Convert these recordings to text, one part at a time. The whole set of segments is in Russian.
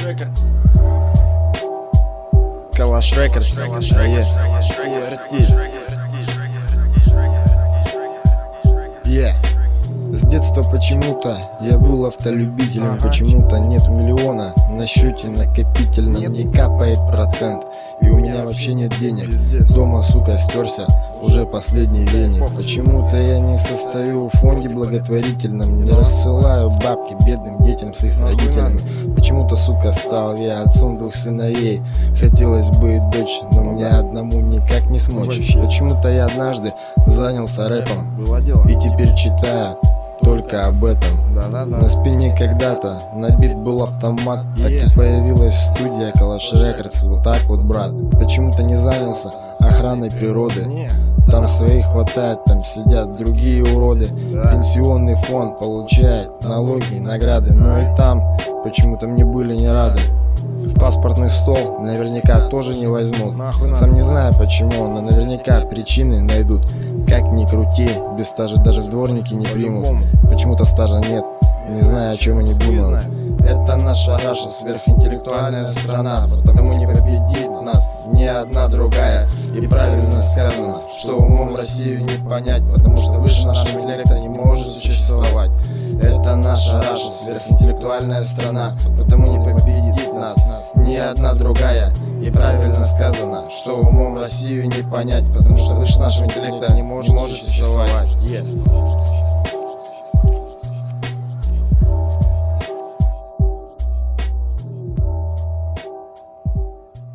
Калаш Рекордс. С детства почему-то я был автолюбителем. Почему-то нету миллиона на счете накопительном, не капает процент. И у меня вообще нет денег. Дома, сука, стерся уже последний веник. Почему-то я не состою в фонде благотворительном, не рассылаю бабки бедным детям с их родителями. Почему-то, сука, стал я отцом 2 сыновей. Хотелось бы дочь, но мне одному никак не смочь. Почему-то я однажды занялся рэпом и теперь читаю только об этом. На спине когда-то набит был автомат, так и появилась студия Калаш Рекордс. Вот так вот, брат. Почему-то не занялся охраной природы. Там своих хватает, там сидят другие уроды. Пенсионный фонд получает налоги, награды, но и там почему-то мне были не рады. В паспортный стол наверняка тоже не возьмут. Сам не знаю почему, но наверняка причины найдут. Как ни крути, без стажа даже в дворники не примут. Почему-то стажа нет, не знаю, о чем они думают. Это наша Раша, сверхинтеллектуальная страна, потому не победит нас ни одна другая. И правильно сказано, что умом Россию не понять, потому что выше нашего интеллекта не может существовать. Это наша Раша, сверхинтеллектуальная страна, потому не победит нас ни одна другая. И правильно сказано, что умом Россию не понять, потому что выше нашего интеллекта не может существовать.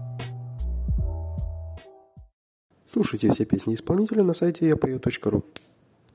Слушайте все песни исполнителя на сайте yapою.ru.